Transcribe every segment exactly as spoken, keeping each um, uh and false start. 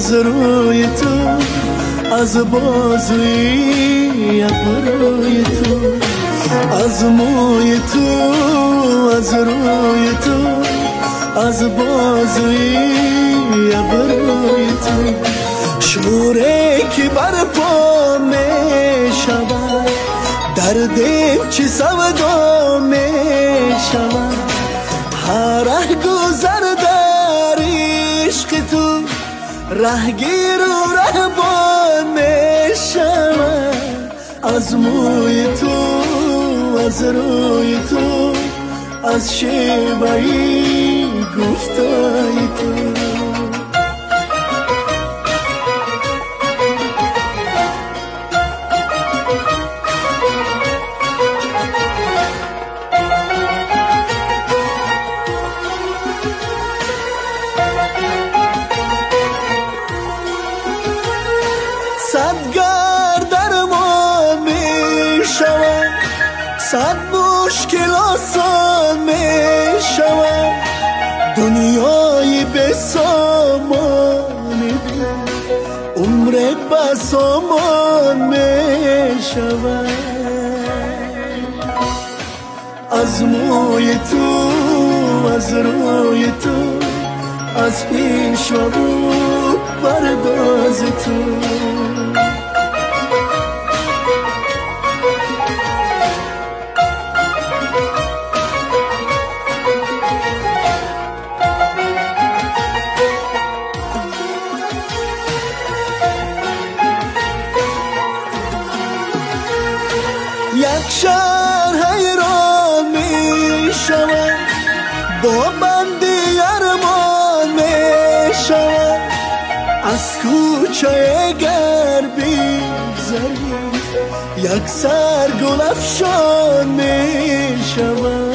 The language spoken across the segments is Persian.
از روی تو، از بازوی ابروی تو، از موی تو، از روی تو، از بازوی ابروی تو. شوره که بر پا می شود، در دل چه سودا می شود. هر ره گذر در عشق تو، رهگیر و رهبان می شود. از موی تو، از روی تو، از شیوهی گفتای تو. صد گردرمان می شود، صد مشکل آسان می شود. دنیای به سامانی عمر بسامان می شود. از موی تو، از روی تو، از پیش و رو پرداز تو. یک شهر حیران می شود، با بندی ارمان می شود. از کوچه گر بگذری، یک سر گل افشان می شود.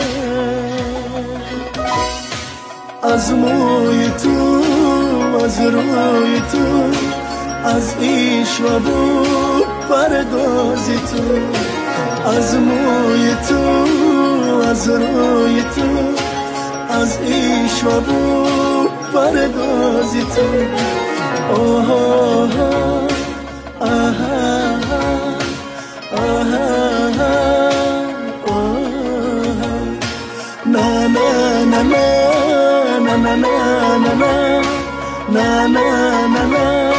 از موی تو، از روی تو، از عشق و بو پرداز تو. از موی تو، از روی تو، از عشق و بو پرداز تو. آه آه آه آه آه. نا نا نا نا نا نا نا نا نا نا نا.